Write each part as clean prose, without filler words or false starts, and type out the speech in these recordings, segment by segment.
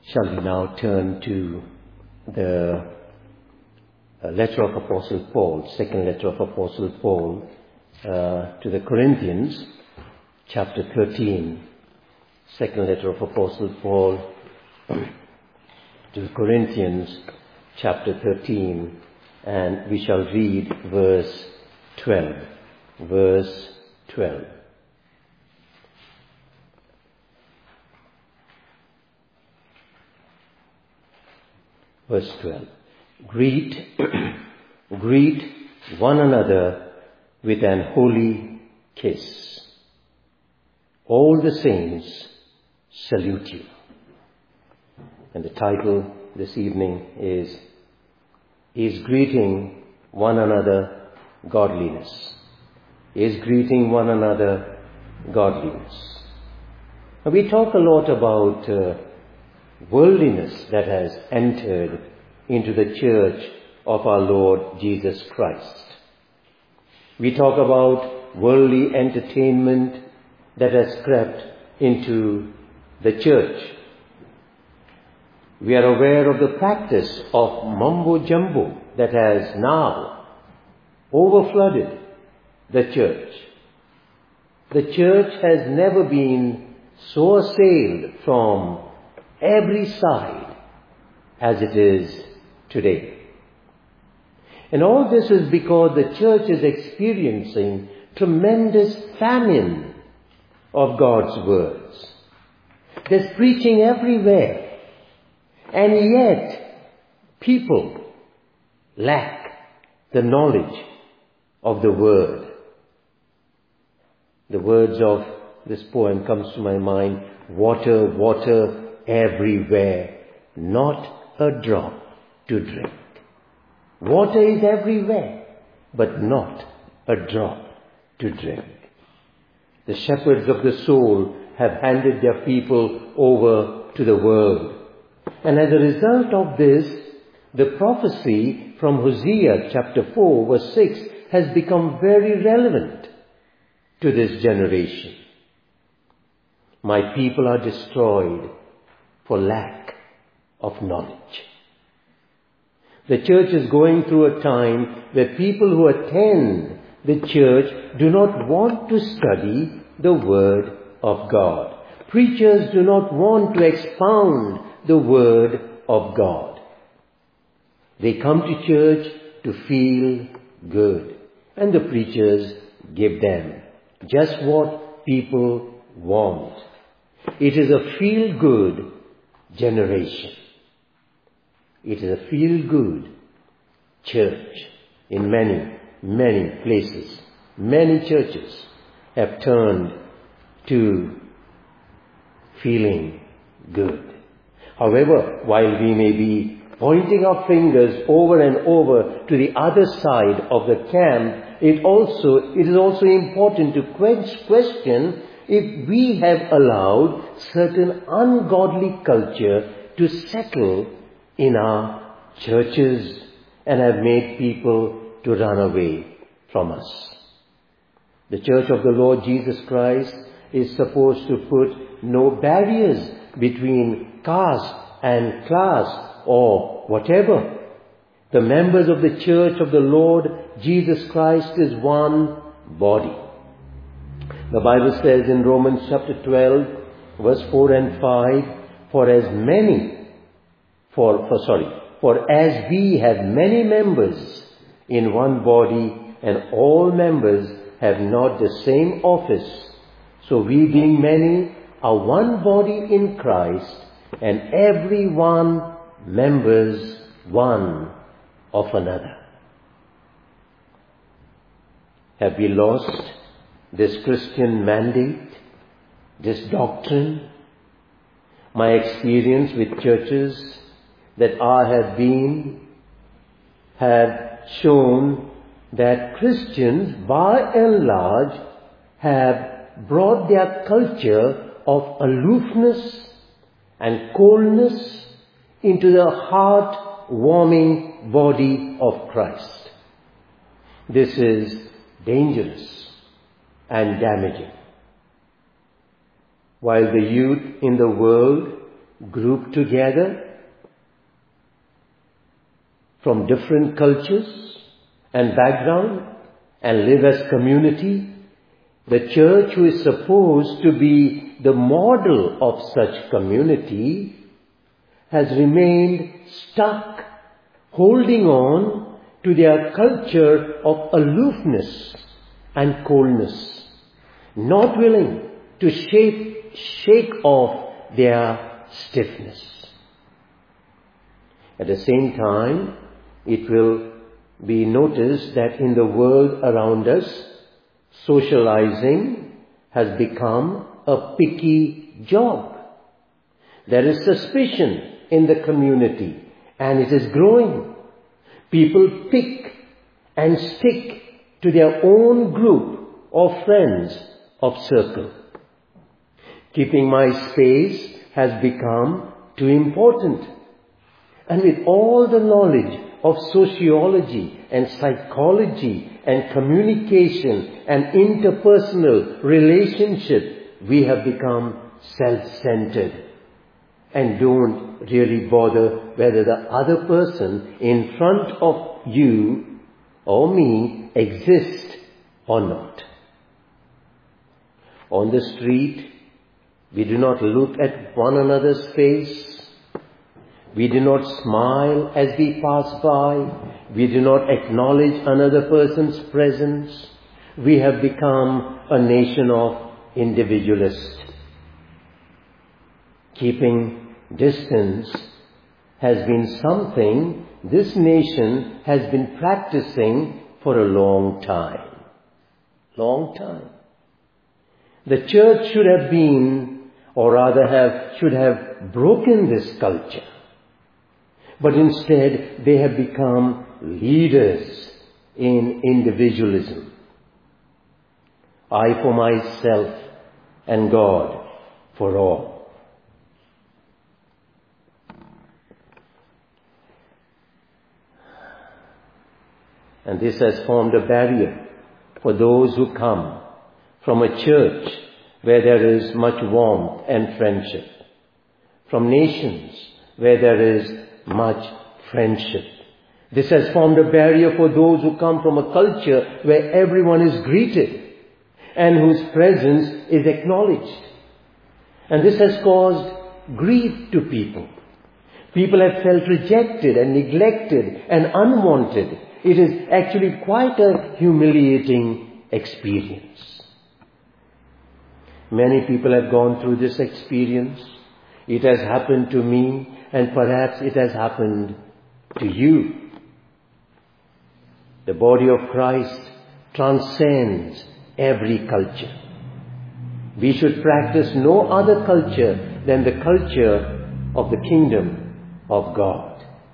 Shall we now turn to the letter of Apostle Paul, second letter of Apostle Paul to the Corinthians, chapter 13. Second letter of Apostle Paul to the Corinthians, chapter 13, and we shall read verse 12. Verse 12. Verse 12. Greet one another with an holy kiss. All the saints salute you. And the title this evening is Greeting One Another Godliness. Is greeting one another godliness. Now we talk a lot about worldliness that has entered into the church of our Lord Jesus Christ. We talk about worldly entertainment that has crept into the church. We are aware of the practice of mumbo jumbo that has now overflooded the church. The church has never been so assailed from every side as it is today. And all this is because the church is experiencing tremendous famine of God's words. There's preaching everywhere, and yet people lack the knowledge of the word. The words of this poem comes to my mind: water, water everywhere, not a drop to drink. Water is everywhere, but not a drop to drink. The shepherds of the soul have handed their people over to the world. And as a result of this, the prophecy from Hosea chapter 4 verse 6 has become very relevant to this generation. My people are destroyed for lack of knowledge. The church is going through a time where people who attend the church do not want to study the Word of God. Preachers do not want to expound the Word of God. They come to church to feel good, and the preachers give them just what people want. It is a feel-good generation. It is a feel-good church in many, many places. Many churches have turned to feeling good. However, while we may be pointing our fingers over and over to the other side of the camp, it is also important to question if we have allowed certain ungodly culture to settle in our churches and have made people to run away from us. The church of the Lord Jesus Christ is supposed to put no barriers between caste and class or whatever. The members of the church of the Lord Jesus Christ is one body. The Bible says in Romans chapter 12, verse 4 and 5, For as we have many members in one body, and all members have not the same office, so we being many are one body in Christ, and every one members one of another. Have we lost this Christian mandate, this doctrine? My experience with churches that I have been have shown that Christians by and large have brought their culture of aloofness and coldness into the heart-warming body of Christ. This is dangerous and damaging. While the youth in the world group together from different cultures and background and live as community. The church, who is supposed to be the model of such community, has remained stuck, holding on to their culture of aloofness and coldness, not willing to shake off their stiffness. At the same time, it will be noticed that in the world around us, socializing has become a picky job. There is suspicion in the community, and it is growing. People pick and stick to their own group of friends of circle. Keeping my space has become too important. And with all the knowledge of sociology and psychology and communication and interpersonal relationship, we have become self-centered and don't really bother whether the other person in front of you or me exists or not. On the street, we do not look at one another's face. We do not smile as we pass by. We do not acknowledge another person's presence. We have become a nation of individualists. Keeping distance has been something this nation has been practicing for a long time. Long time. The church should have been, or rather should have broken this culture. But instead, they have become leaders in individualism. I for myself and God for all. And this has formed a barrier for those who come from a church where there is much warmth and friendship, from nations where there is much friendship. This has formed a barrier for those who come from a culture where everyone is greeted and whose presence is acknowledged. And this has caused grief to people. People have felt rejected and neglected and unwanted. It is actually quite a humiliating experience. Many people have gone through this experience. It has happened to me, and perhaps it has happened to you. The body of Christ transcends every culture. We should practice no other culture than the culture of the kingdom of God.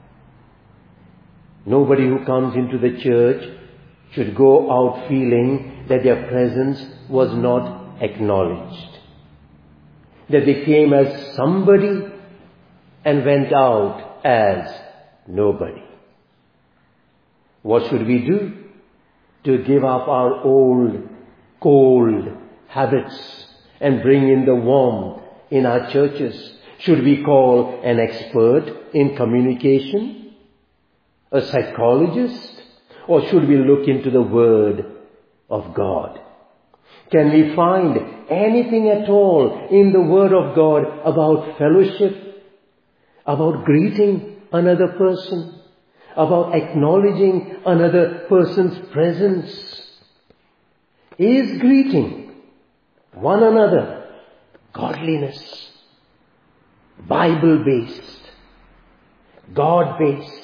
Nobody who comes into the church should go out feeling that their presence was not acknowledged, that they came as somebody and went out as nobody. What should we do to give up our old, cold habits and bring in the warmth in our churches? Should we call an expert in communication, a psychologist, or should we look into the Word of God? Can we find anything at all in the Word of God about fellowship, about greeting another person, about acknowledging another person's presence? Is greeting one another godliness, Bible-based, God-based?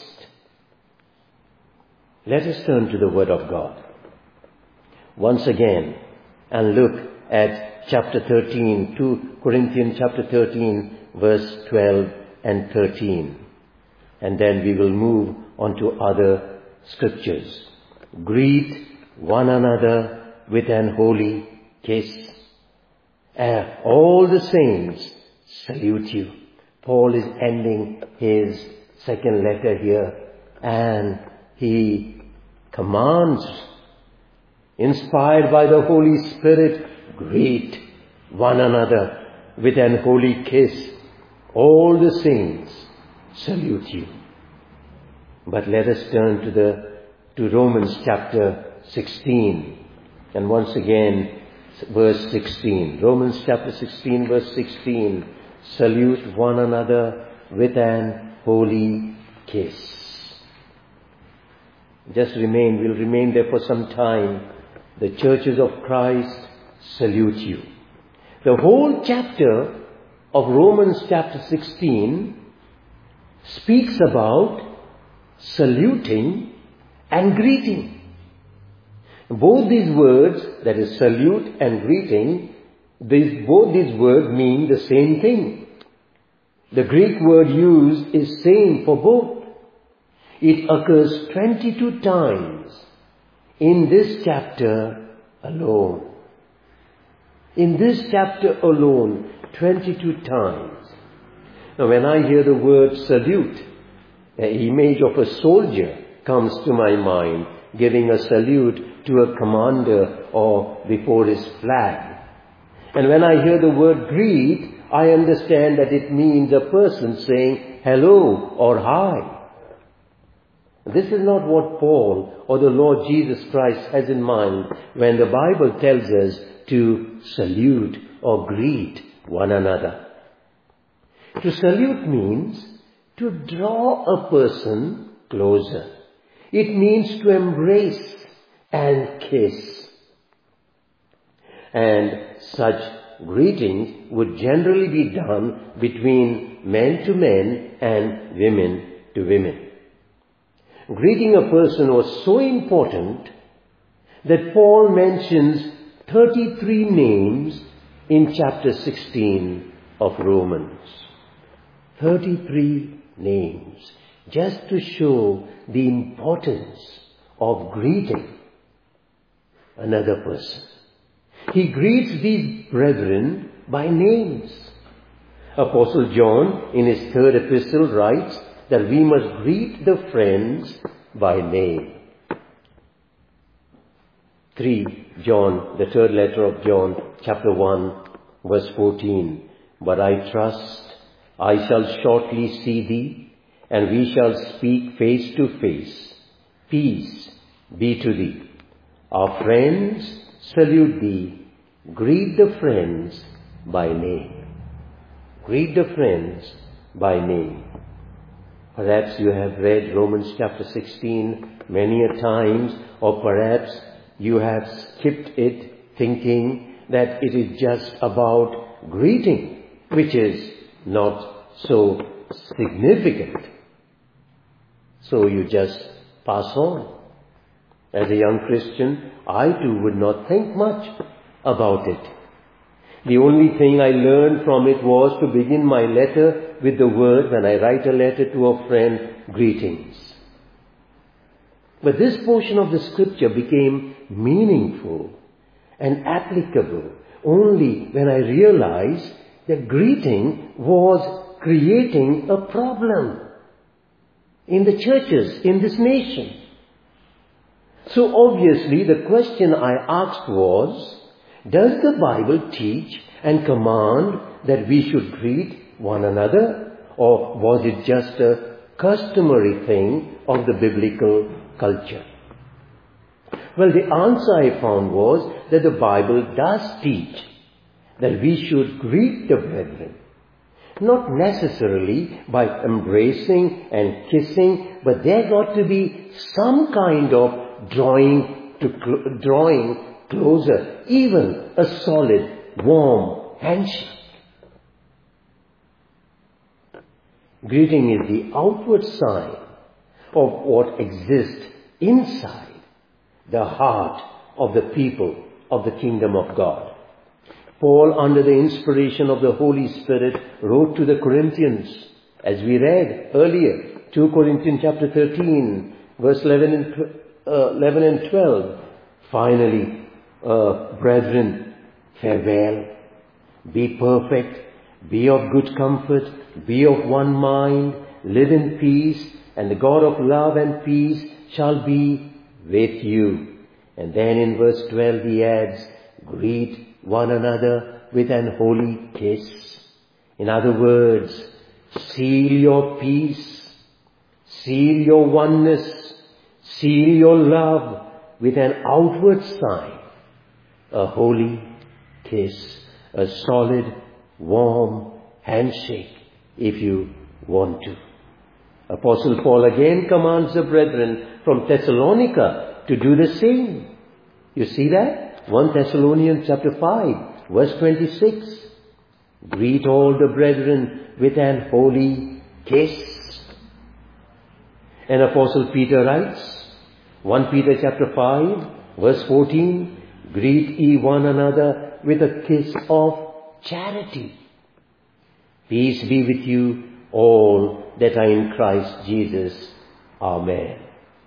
Let us turn to the Word of God once again and look at chapter 13, 2 Corinthians chapter 13, verse 12 and 13. And then we will move on to other scriptures. Greet one another with an holy kiss. All the saints salute you. Paul is ending his second letter here, and he commands, inspired by the Holy Spirit, greet one another with an holy kiss. All the saints salute you. But let us turn to Romans chapter 16. And once again, verse 16. Romans chapter 16, verse 16. Salute one another with an holy kiss. We'll remain there for some time. The churches of Christ salute you. The whole chapter of Romans chapter 16 speaks about saluting and greeting. Both these words, that is salute and greeting, both these words mean the same thing. The Greek word used is same for both. It occurs 22 times in this chapter alone. In this chapter alone, 22 times. Now when I hear the word salute, the image of a soldier comes to my mind, giving a salute to a commander or before his flag. And when I hear the word greet, I understand that it means a person saying hello or hi. This is not what Paul or the Lord Jesus Christ has in mind when the Bible tells us to salute or greet one another. To salute means to draw a person closer. It means to embrace and kiss. And such greetings would generally be done between men to men and women to women. Greeting a person was so important that Paul mentions 33 names in chapter 16 of Romans. 33 names, just to show the importance of greeting another person. He greets these brethren by names. Apostle John, in his third epistle, writes that we must greet the friends by name. 3 John, the third letter of John, chapter 1, verse 14. But I trust I shall shortly see thee, and we shall speak face to face. Peace be to thee. Our friends salute thee. Greet the friends by name. Greet the friends by name. Perhaps you have read Romans chapter 16 many a times, or perhaps you have skipped it thinking that it is just about greeting, which is not so significant. So you just pass on. As a young Christian, I too would not think much about it. The only thing I learned from it was to begin my letter with the words, when I write a letter to a friend, greetings. But this portion of the scripture became meaningful and applicable only when I realized that greeting was creating a problem in the churches in this nation. So obviously the question I asked was, does the Bible teach and command that we should greet one another, or was it just a customary thing of the biblical culture? Well, the answer I found was that the Bible does teach that we should greet the brethren, not necessarily by embracing and kissing, but there got to be some kind of drawing closer, even a solid, warm handshake. Greeting is the outward sign of what exists inside the heart of the people of the kingdom of God. Paul, under the inspiration of the Holy Spirit, wrote to the Corinthians, as we read earlier, 2 Corinthians chapter 13, verse 11 and 12. Finally, brethren, farewell. Be perfect, be of good comfort, be of one mind, live in peace, and the God of love and peace shall be with you. And then in verse 12 he adds, greet one another with an holy kiss. In other words, seal your peace, seal your oneness, seal your love with an outward sign, a holy kiss, a solid, warm handshake if you want to. Apostle Paul again commands the brethren from Thessalonica to do the same. You see that? 1 Thessalonians chapter 5, verse 26. Greet all the brethren with an holy kiss. And Apostle Peter writes, 1 Peter chapter 5, verse 14, greet ye one another with a kiss of charity. Peace be with you all that are in Christ Jesus. Amen.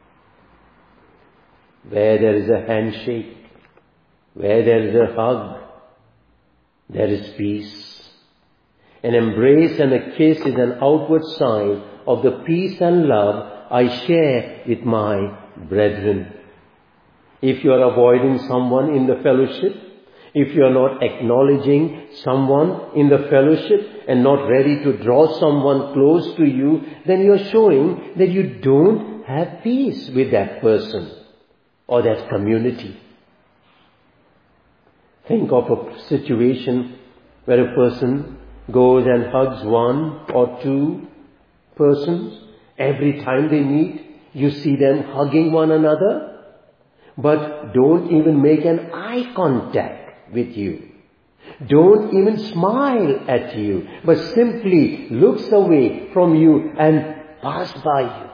Where there is a handshake, where there is a hug, there is peace. An embrace and a kiss is an outward sign of the peace and love I share with my brethren. If you are avoiding someone in the fellowship, if you are not acknowledging someone in the fellowship and not ready to draw someone close to you, then you are showing that you don't have peace with that person or that community. Think of a situation where a person goes and hugs one or two persons. Every time they meet, you see them hugging one another, but don't even make an eye contact with you. Don't even smile at you, but simply looks away from you and pass by you.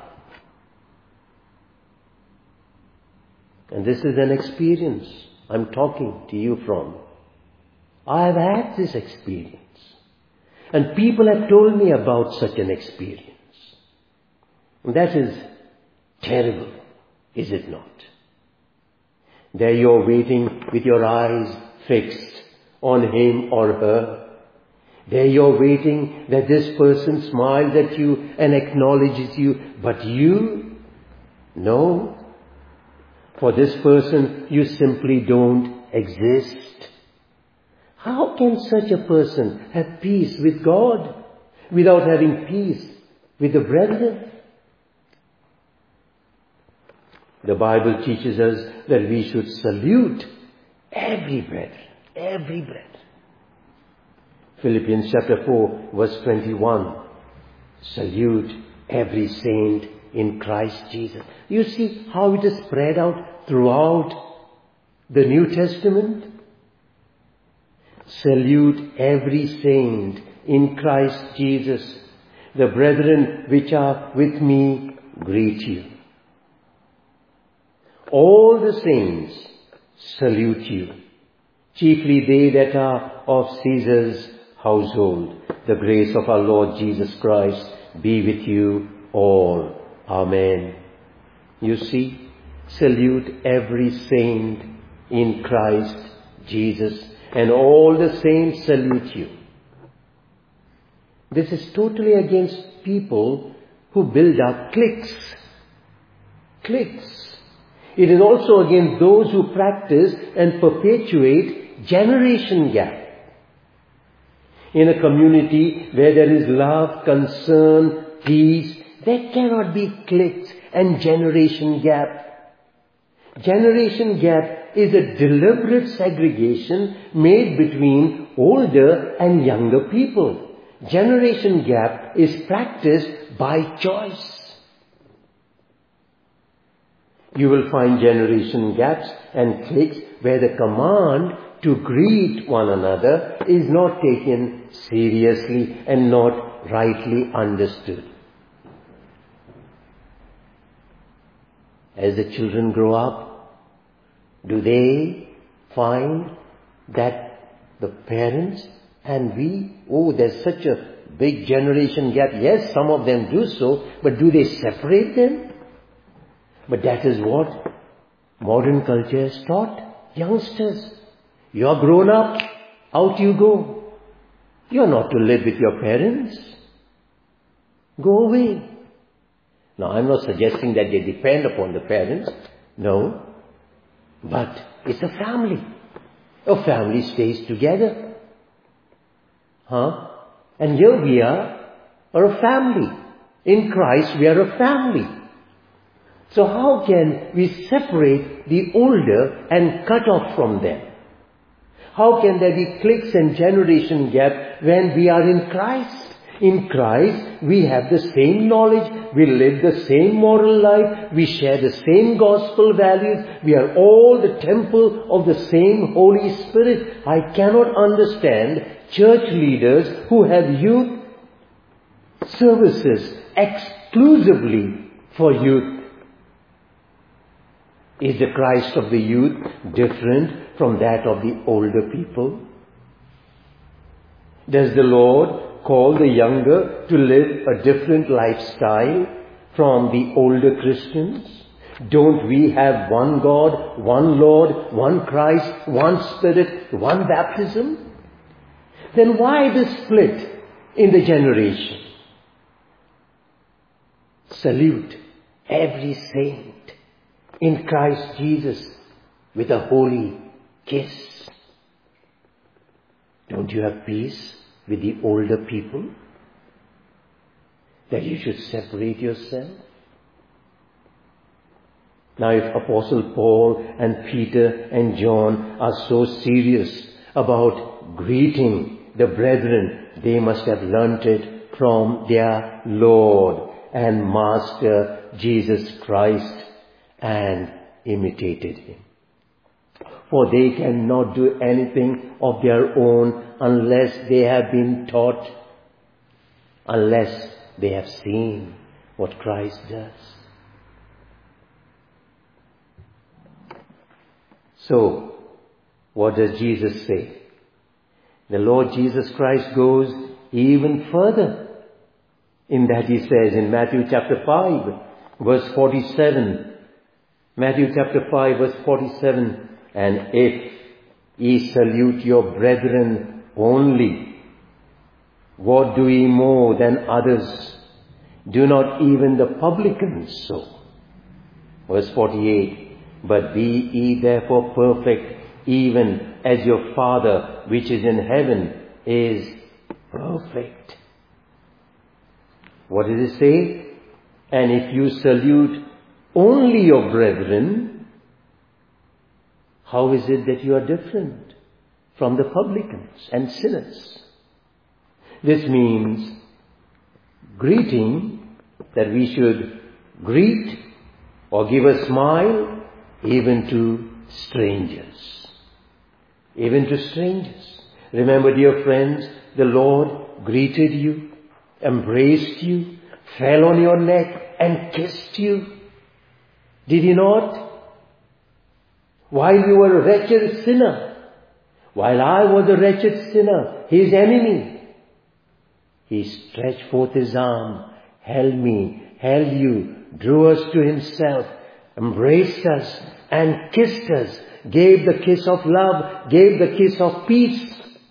And this is an experience I'm talking to you from. I have had this experience. And people have told me about such an experience. And that is terrible, is it not? There you're waiting with your eyes fixed on him or her. There you're waiting that this person smiles at you and acknowledges you, but you, no. For this person, you simply don't exist. How can such a person have peace with God without having peace with the brethren? The Bible teaches us that we should salute every brethren, every brethren. Philippians chapter 4, verse 21. Salute every saint in Christ Jesus. You see how it is spread out throughout the New Testament? Salute every saint in Christ Jesus. The brethren which are with me greet you. All the saints salute you, chiefly they that are of Caesar's household. The grace of our Lord Jesus Christ be with you all. Amen. You see, salute every saint in Christ Jesus, and all the saints salute you. This is totally against people who build up cliques. Cliques. It is also against those who practice and perpetuate generation gap. In a community where there is love, concern, peace, there cannot be cliques and generation gap. Generation gap is a deliberate segregation made between older and younger people. Generation gap is practiced by choice. You will find generation gaps and cliques where the command to greet one another is not taken seriously and not rightly understood. As the children grow up, do they find that the parents and we, there's such a big generation gap? Yes, some of them do so, but do they separate them? But that is what modern culture has taught youngsters. You are grown up, out you go. You are not to live with your parents. Go away. Now, I'm not suggesting that they depend upon the parents. No. But it's a family. A family stays together. And here we are, or a family. In Christ we are a family. So how can we separate the older and cut off from them? How can there be cliques and generation gap when we are in Christ? In Christ, we have the same knowledge, we live the same moral life, we share the same gospel values, we are all the temple of the same Holy Spirit. I cannot understand church leaders who have youth services exclusively for youth. Is the Christ of the youth different from that of the older people? Does the Lord call the younger to live a different lifestyle from the older Christians? Don't we have one God, one Lord, one Christ, one Spirit, one baptism? Then why the split in the generation? Salute every saint in Christ Jesus with a holy kiss. Don't you have peace with the older people? That you should separate yourself? Now if Apostle Paul and Peter and John are so serious about greeting the brethren, they must have learnt it from their Lord and Master Jesus Christ and imitated Him. For they cannot do anything of their own unless they have been taught, unless they have seen what Christ does. So, what does Jesus say? The Lord Jesus Christ goes even further in that He says in Matthew chapter 5, verse 47, Matthew chapter 5 verse 47, and if ye salute your brethren only, what do ye more than others? Do not even the publicans so? Verse 48, but be ye therefore perfect, even as your Father which is in heaven is perfect. What does it say? And if you salute only your brethren, how is it that you are different from the publicans and sinners? This means greeting, that we should greet or give a smile even to strangers. Even to strangers. Remember, dear friends, the Lord greeted you, embraced you, fell on your neck and kissed you. Did He not? While you were a wretched sinner, while I was a wretched sinner, His enemy, He stretched forth His arm, held me, held you, drew us to Himself, embraced us and kissed us, gave the kiss of love, gave the kiss of peace.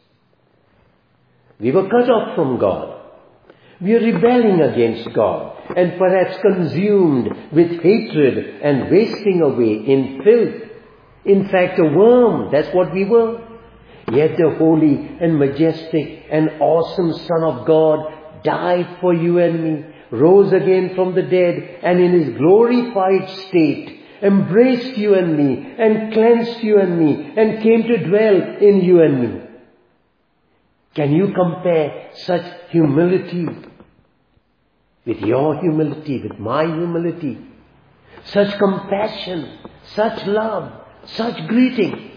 We were cut off from God. We are rebelling against God and perhaps consumed with hatred and wasting away in filth. In fact, a worm, that's what we were. Yet the holy and majestic and awesome Son of God died for you and me, rose again from the dead, and in His glorified state embraced you and me, and cleansed you and me, and came to dwell in you and me. Can you compare such humility with your humility, with my humility? Such compassion, such love, such greetings,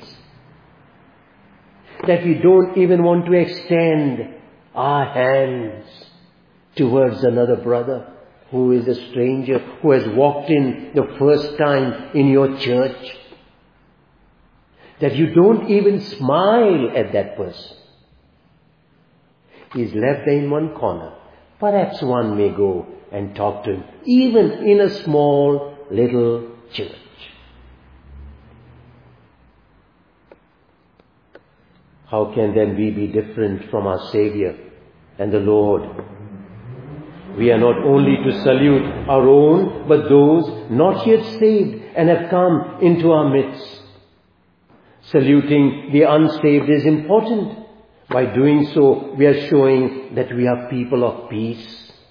that we don't even want to extend our hands towards another brother who is a stranger, who has walked in the first time in your church. That you don't even smile at that person. He's left there in one corner. Perhaps one may go and talk to him, even in a small little church. How can then we be different from our Savior and the Lord? We are not only to salute our own, but those not yet saved and have come into our midst. Saluting the unsaved is important. By doing so, we are showing that we are people of peace.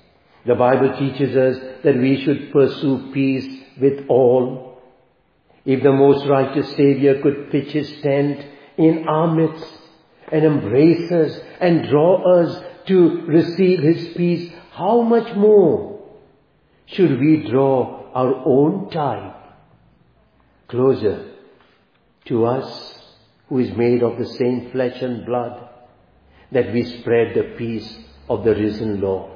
The Bible teaches us that we should pursue peace with all. If the most righteous Savior could pitch his tent in our midst and embrace us and draw us to receive his peace, how much more should we draw our own type closer to us, who is made of the same flesh and blood, that we spread the peace of the risen Lord.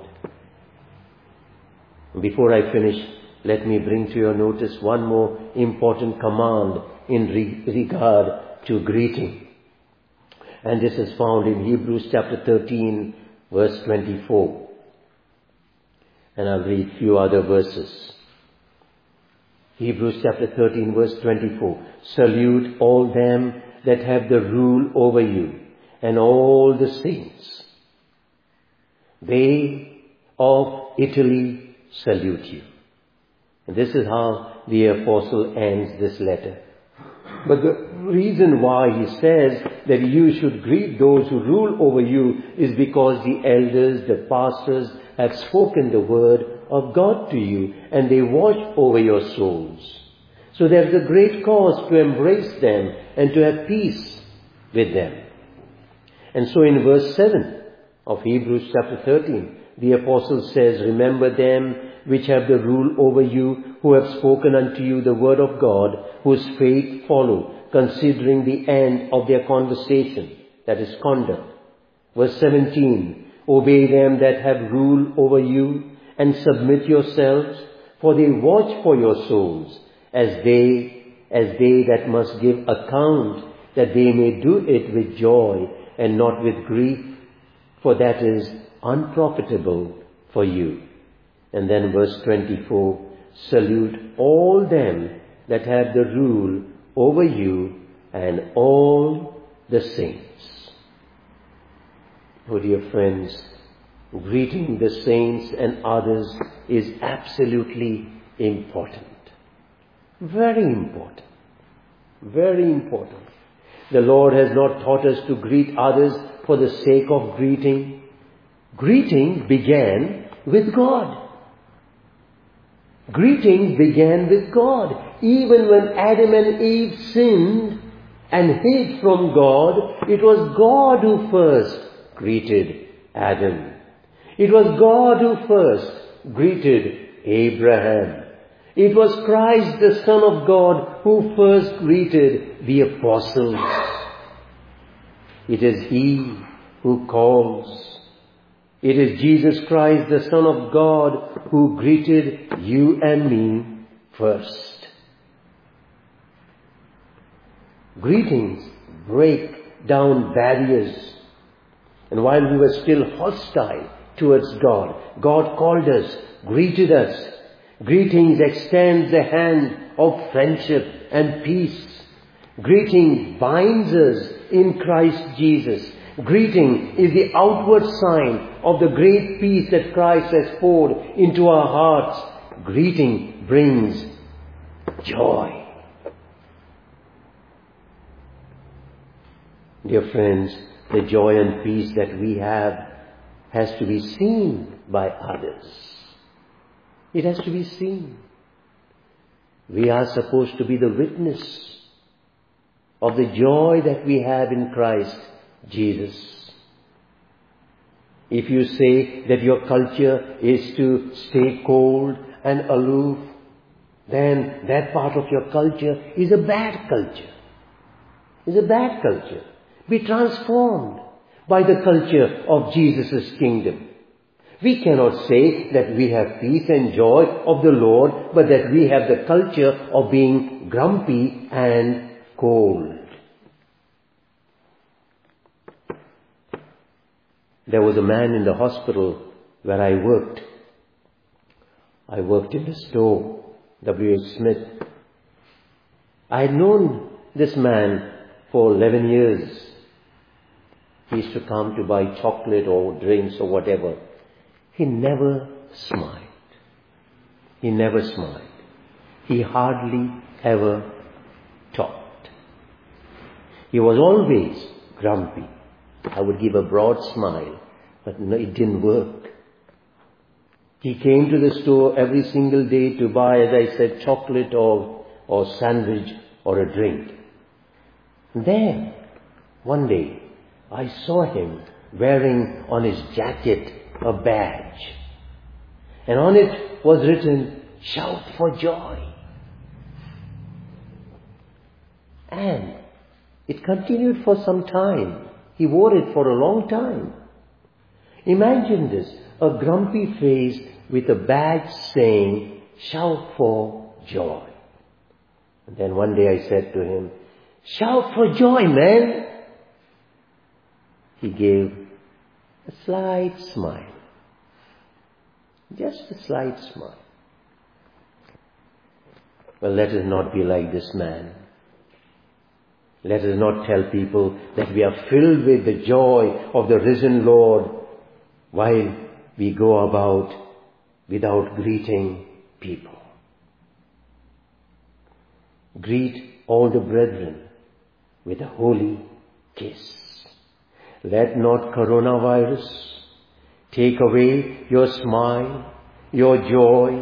Before I finish, let me bring to your notice one more important command in regard to greeting. And this is found in Hebrews chapter 13, verse 24. And I'll read a few other verses. Hebrews chapter 13, verse 24. Salute all them that have the rule over you, and all the saints. They of Italy salute you. And this is how the apostle ends this letter. But the reason why he says that you should greet those who rule over you is because the elders, the pastors, have spoken the word of God to you, and they watch over your souls. So there's a great cause to embrace them and to have peace with them. And so in verse 7 of Hebrews chapter 13, the apostle says, remember them which have the rule over you, who have spoken unto you the word of God, whose faith follow, considering the end of their conversation, that is conduct. Verse 17, obey them that have rule over you, and submit yourselves, for they watch for your souls, as they that must give account, that they may do it with joy and not with grief, for that is unprofitable for you. And then verse 24, salute all them that have the rule over you, and all the saints. Oh dear friends, greeting the saints and others is absolutely important. Very important. Very important. The Lord has not taught us to greet others for the sake of greeting. Greeting began with God. Greeting began with God. Even when Adam and Eve sinned and hid from God, it was God who first greeted Adam. It was God who first greeted Abraham. It was Christ, the Son of God, who first greeted the apostles. It is He who calls. It is Jesus Christ, the Son of God, who greeted you and me first. Greetings break down barriers. And while we were still hostile towards God, God called us, greeted us. Greetings extends the hand of friendship and peace. Greeting binds us in Christ Jesus. Greeting is the outward sign of the great peace that Christ has poured into our hearts. Greeting brings joy. Dear friends, the joy and peace that we have has to be seen by others. It has to be seen. We are supposed to be the witness of the joy that we have in Christ Jesus. If you say that your culture is to stay cold and aloof, then that part of your culture is a bad culture. Is a bad culture. Be transformed by the culture of Jesus' kingdom. We cannot say that we have peace and joy of the Lord, but that we have the culture of being grumpy and cold. There was a man in the hospital where I worked. I worked in the store, W.H. Smith. I had known this man for 11 years. He used to come to buy chocolate or drinks or whatever. He never smiled. He never smiled. He hardly ever talked. He was always grumpy. I would give a broad smile, but no, it didn't work. He came to the store every single day to buy, as I said, chocolate or sandwich or a drink. Then, one day, I saw him wearing on his jacket a badge. And on it was written, "Shout for joy." And it continued for some time. He wore it for a long time. Imagine this, a grumpy face with a badge saying, "Shout for joy." And then one day I said to him, "Shout for joy, man." He gave a slight smile. Just a slight smile. Well, let us not be like this man. Let us not tell people that we are filled with the joy of the risen Lord while we go about without greeting people. Greet all the brethren with a holy kiss. Let not coronavirus take away your smile, your joy.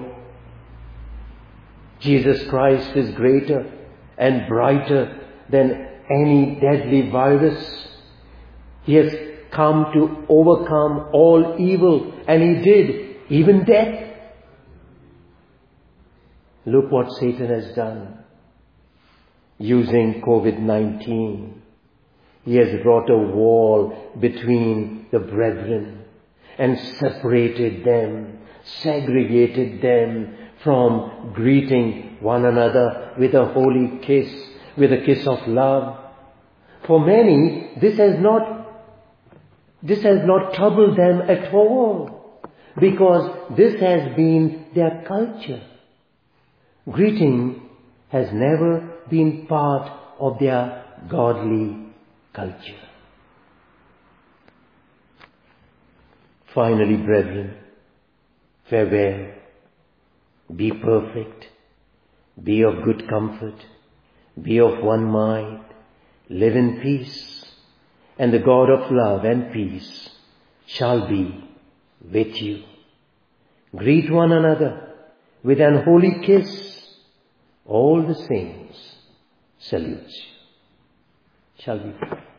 Jesus Christ is greater and brighter than any deadly virus. He has come to overcome all evil, and He did, even death. Look what Satan has done. Using COVID-19, he has brought a wall between the brethren and separated them, segregated them from greeting one another with a holy kiss, with a kiss of love. For many, this has not troubled them at all, because this has been their culture. Greeting has never been part of their godly culture. Finally, brethren, farewell. Be perfect. Be of good comfort. Be of one mind. Live in peace. And the God of love and peace shall be with you. Greet one another with an holy kiss. All the saints salute you. Shall we pray?